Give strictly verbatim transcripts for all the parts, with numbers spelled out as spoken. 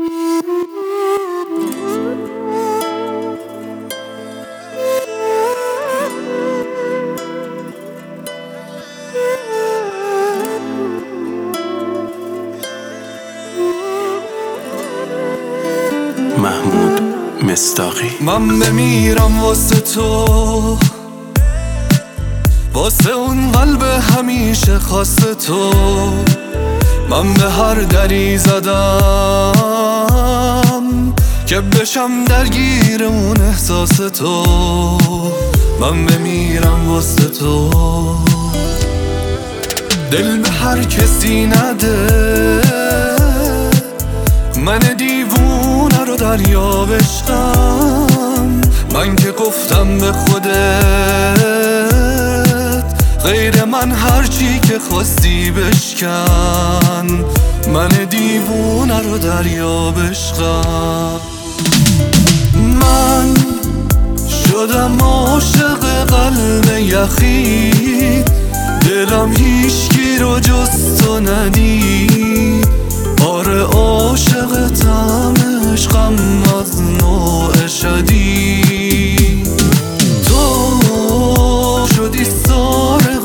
محمود مصداقی. من بمیرم واسه تو، واسه اون قلب همیشه خواست تو. من به هر دری زدم که بشم درگیر اون احساس تو. من بمیرم واسه تو، دل به هر کسی نده. من دیوونه رو دریا بشقم، من که گفتم به خودت غیر من هرچی که خواستی بشکن. من دیوونه رو دریا بشقم. من شدم عاشق قلب یخی، دلم هیچکی رو جز تو ندید. آره عاشق طعم عشقم از نوع شدید. تو شدی سارق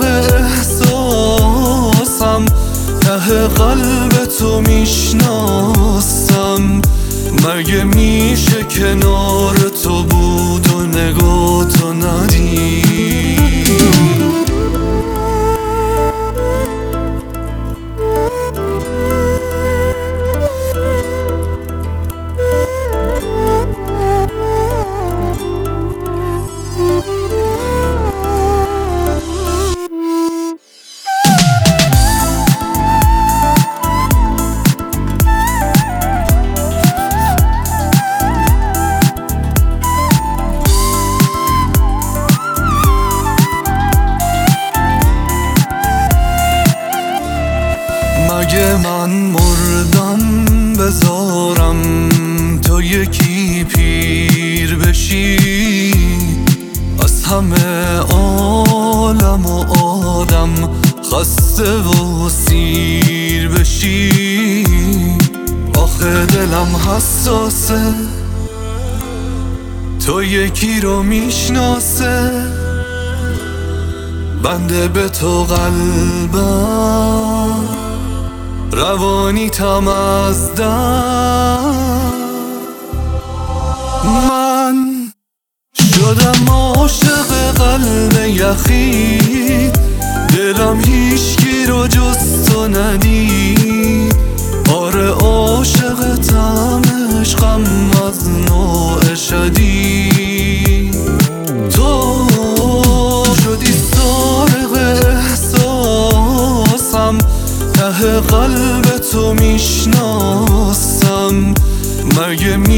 احساسم، ته قلب تو میشناسم. مگه میشه کنار تو بود و نگاه تو ندید؟ مگه من مردم بذارم تو یکی پیر بشی، از همه عالم و آدم خسته و سیر بشی؟ آخه دلم حساسه، تو یکی رو میشناسه. بنده به تو قلبم، روانی تم از دم. من شدم عاشق قلب یخی، دلم هیچکی رو جز تو ندید. آره عاشق طعم عشقم از نوع شدید. تو شدی سارق احساسم، ته قلب تو میشناسم. مگه می